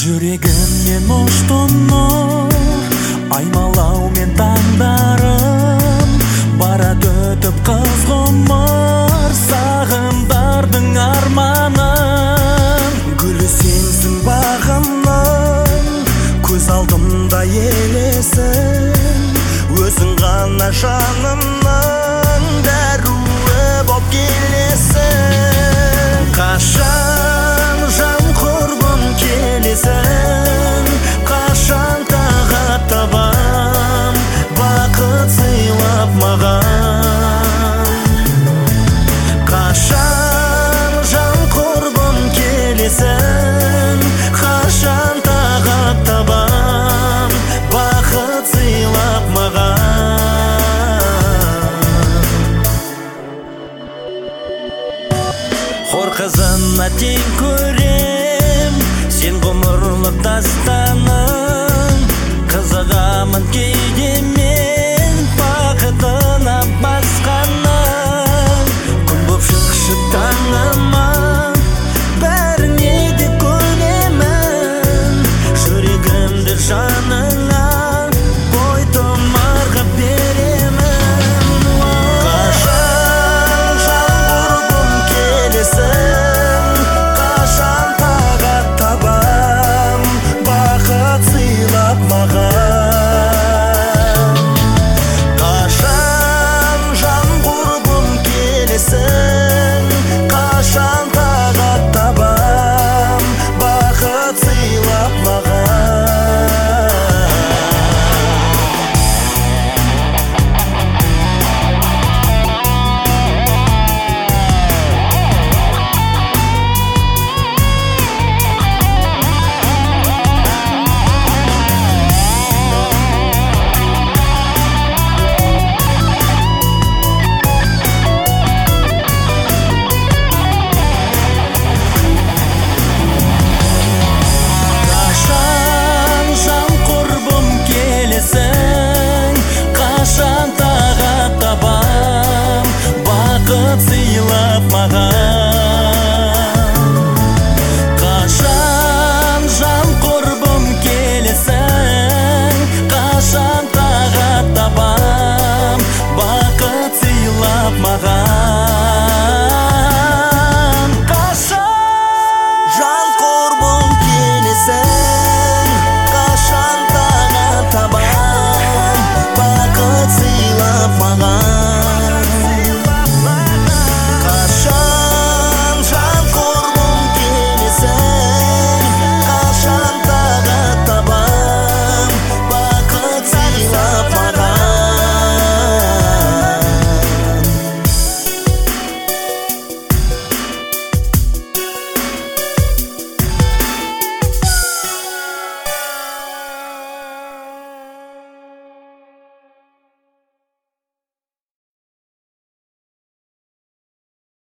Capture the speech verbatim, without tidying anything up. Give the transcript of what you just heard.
Жүрегімнен ұштыны аймалау мен таңдарым, барады өтіп қыз ғұмыр сағымдардың арманын. Гүлі сенсің бағымның, көз алдымда елесің, өзің ғана жанымның дәруі боп келесің. Қашан жан құрбым келесің, қашан тағат табам бақыт сыйлап маған. Қашан жан құрбым келесің, қашан тағат табам бақыт сыйлап маған. Хор қызына тең көрем, сен ғұмырлық дастаның, қызығамын кейде мен